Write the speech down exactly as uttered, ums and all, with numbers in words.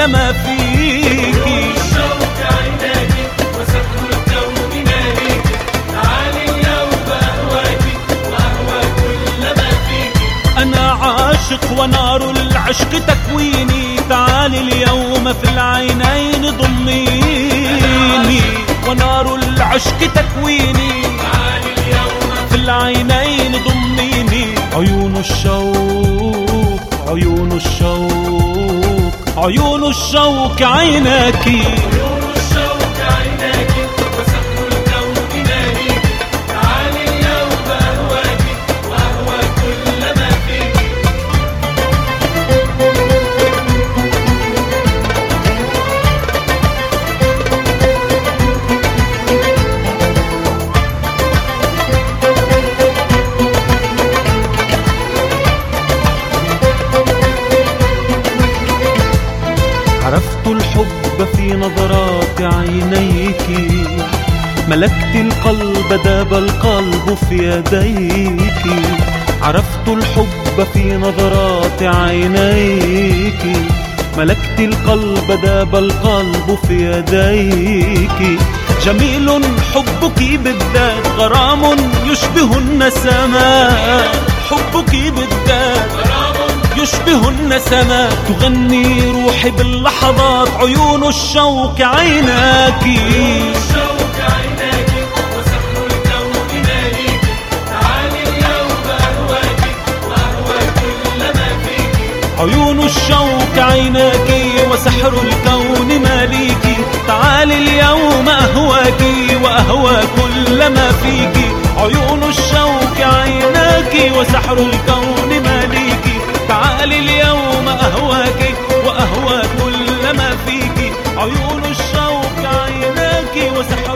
كل ما فيكي. الشوق عيناكي وسحر الكون ناديكي، تعالي اليوم بأهواكي وأهوى كل ما فيكي. أنا عاشق ونار العشق تكويني، تعالي اليوم في العينين ضميني. ونار العشق تكويني، تعالي اليوم في العينين ضميني. عيون الشوق عيون الشوق عيون الشوق عيناكي. عيون الشوق عيناكي وسحر الكون ناديكي، تعالي اليوم بأهواكي وأهوى كل ما فيكي. عرفت الحب في نظرات عينيك، ملكت القلب داب القلب في يديك. عرفت الحب في نظرات عينيك، ملكت القلب داب القلب في يديك. جميل حبك بالذات، غرام يشبه النسمات. حبك بالذات يشبه النسمات، تغني روحي باللحظات. عيون الشوق عيناكي. الشوق عيناكي وسحر الكون ناديكي، تعالي اليوم بأهواكي وأهوى كل ما فيكي. عيون الشوق عيناكي وسحر الكون ماليكي، تعالي اليوم أهواكي وأهوى كل ما فيكي. عيون الشوق عيناكي وسحر الكون ماليكي، تعالي اليوم أهواكي وأهوى كل ما فيكي. عيون الشوق عيناكي وسحر